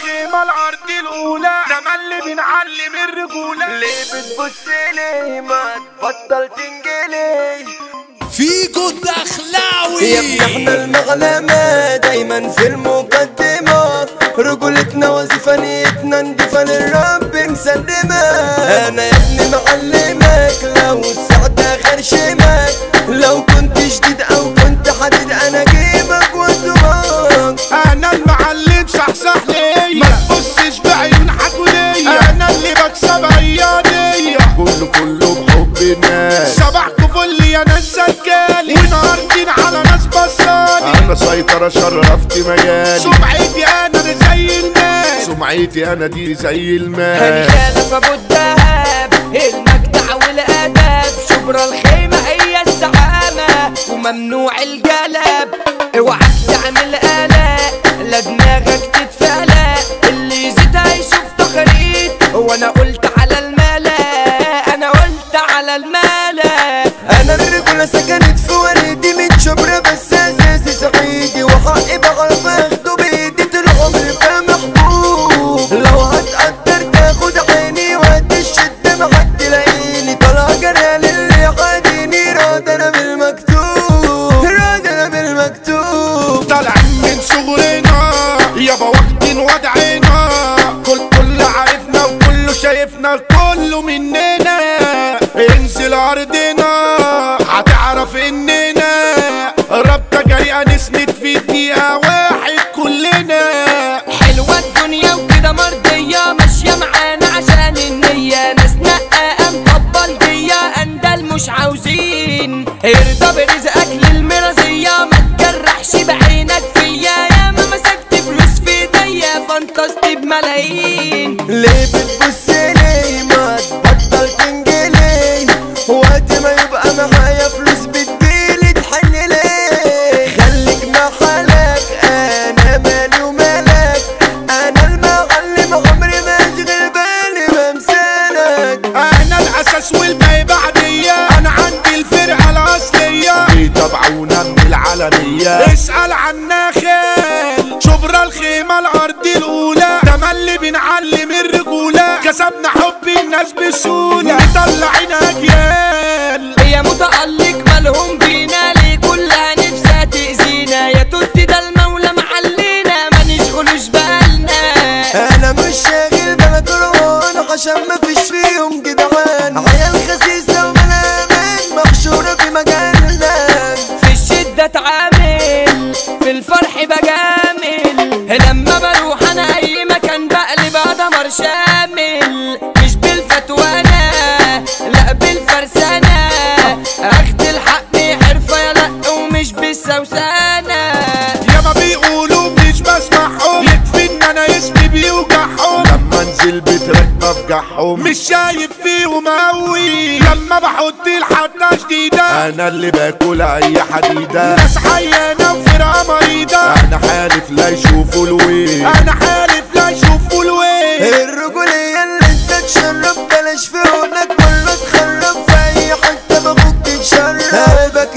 الخيمة الارض الاولى ده اللي بنعلم الرجولة. ليه بتبص ليه ما تبطل تنجلي فيجو الدخلاوي يا ابني احنا المغلمة دايما في المقدمة، رجولتنا وظيفة نيتنا نضيفة للرب مسلمة. انا يا ابني معلمك لو السعادة غرشمك، لو كنت شديد او كنت حديد انا جيبك وادومك. انا المعلم صحصح ليا ما تبصش بعيون حكولية، انا اللي بكسب عيادية كله بحب الناس. صباحكوا فل يا ناس سجالي ونهارتين على ناس بصالي، انا سيطرة شرفت مجالي. سمعتي انا زي المال، سمعتي انا دي زي المال. هنخالف ابو الدهب المجدع والادب، شبرا الخيمة هي الزعامة وممنوع الجلب. اوعك تعمل قلق لا دماغك تتفلق، اللي يزيد هيشوف تخريط. وانا قلت على الملا، انا قلت على الملا. انا الرجولة سكنت في وردي من شبرا، بس اساسي صعيدي وحقي بعرف اخده بايدي طول عمري فمحبوب. لو هتقدر تاخد عيني وقت الشدة معاك تلاقيني طالع جريان اللي عاديني. راد انا بالمكتوب، راد انا بالمكتوب. طالعين من صغرنا يابا واخدين وضعنا، كل عارفنا وكله شايفنا كله مننا. انزل ارضنا هتعرف اننا رابطة جريئة نسند في دقيقة واحد كلنا. حلوة الدنيا وكده مرضية ماشية معانا عشان النية، ناس نقة مطبل دية اندل مش عاوزين. ارضى برزقك للمرازية ما تجرحش بعينك فيا، يا ما مسكت فلوس في ايديا فانتصت بملايين. ليه بتبص ليه ما تبطل تنجلي، وقت ما يبقى معايا فلوس بتجيلي تحن ليه. خليك مع حالك انا مالي ومالك، انا المعلم عمري ما اشغل بالي بمثالك. انا الاساس والباقي بعدية، انا عندي الفرقة الاصلية بيتابعونا من العالمية. اسأل عنا خال شبرا الخيمة الارض الاولى ده اللي بنعلم الرجولة. كسبنا حب الناس بسهولة مطلعين اجيال. هي متألق مالهم بينا ليه كلها نفسها تأذينا، يا توتي ده المولى معلينا ما نشغلوش بالنا. انا مش شاغل بالك روان عشان مفيش فيهم جدعان، عيال خسيسة وملامين مخشورة في مجالنا. في الشدة اتعامل في الفرح بجامل، لما بروح انا اي مكان بقلب دمر شامل. مش بالفتوانة لا بالفرسانة، اخد الحق حرفة يا لا ومش بالسوسانة. ياما بيقولوا مش بسمعهم، يكفي ان انا اسمي بيوجعهم. لما انزل بترك بفجعهم، مش شايف فيهم اوي. لما بحط الحطة شديدة انا اللي باكل اي حديدة. ناس حيانة وفرقة مريضة، انا حالف لا يشوفوا الويل، انا حالف لا يشوفوا الويل. الرجولية اللي انت تشرب بلاش في عونك مرة تخرب، في اي حتة بابوك تتشرب. قلبك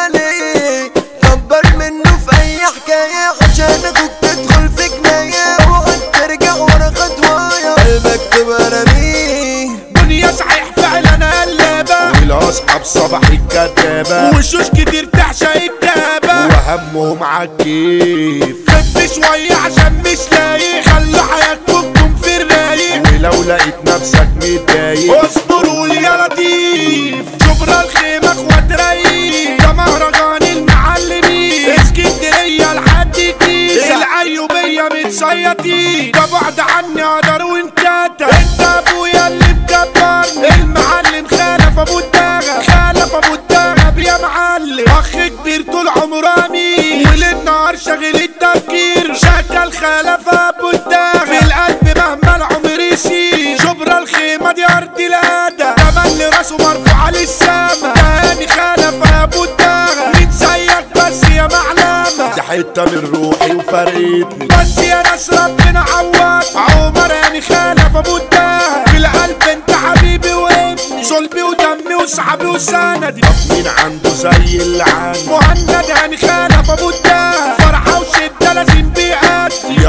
يبالي كبر منه في اي حكاية عشان اخوك تدخل في جناية، اوعى ترجع ورا خطوايا قلبك تبقى رميه. دنيا صحيح فعلا قلابة، والاصحاب صباح الكدابة، وشوش كتير تعشق الكابة وهمهم عالكيف. خف شوية عشان مش لايق، خلوا حياتكم في الرايق، ولو لقيت نفسك متضايق اصبر قول يا لطيف. شبرا الخيمة اخوات رايق، ده مهرجان المعلمين. اسكندرية لحد الجيزة، العيوبية متسيطين. ده بعد عني اقدر وانكتب، انت ابويا اللي مكبرني. المعلم خالف ابو الدغب، خالف ابو الدغب يا معلم. اخ كبير طول عمره امين، وليل نهار شاغل التفكير. شكل خالف ابو الدغب في القلب مهما العمر يسير. شبرا الخيمة دي ارض الادب، ده اللي راسه مرفوع للسما. تاني خالف ابو الدغب، مين زيك بس يا معلمة. دي حتة من روحي وفرقتني، بس يا ناس ربنا عوض. عمر يعني خالف ابو الدغب، في القلب انت حبيبي وابني، صلبي ودمي وصحابي وسندي. طب مين عنده زي اللي عندي؟ مهند يعني خالف ابو الدغب، فرحة وشدة لازم بيأدي. يا رب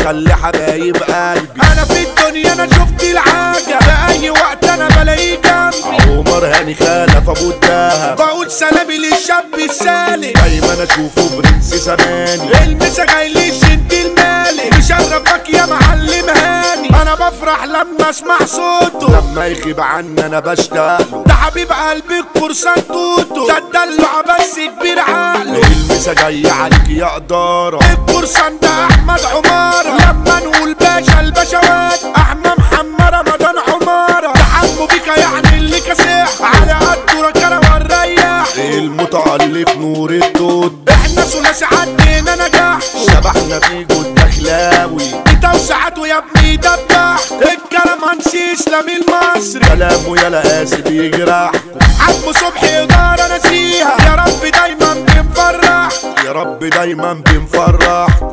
خلي حبايب قلبي. انا في الدنيا انا شفت العاجة، في اي وقت انا بلاقيه جنبي. عمر هاني خلف ابو الدهب، بقول سلامي للشاب السالك، دايما اشوفه برنس زماني. المسا جاي للشنت المالك، مشرفك يا معلم هاني. انا بفرح لما اسمع صوته، لما يغيب عني انا بشتاقله. ده حبيب قلبي القرصان توتو، ده الدلع بس كبير عقله. المسا جاي عليك يا قدارة، القرصان ده احمد عمارة. لما نقول باشا البشوات، احمد محمد رمضان عمارة. ده حمو بيكا يعني اللي كاسح، على قده رجالة والريح. المتألق نور الدود، احنا ثلاثي عدينا نجاح. شبحنا في جود دخلاوي، توسعته يا ابني دبح. الكلام هنسي اسلامي المصري، كلامه يا لقاسي بيجرحكم. عمو صبحي إدارة نسيها، يا رب دايما بنفرح، يا رب دايما بنفرح.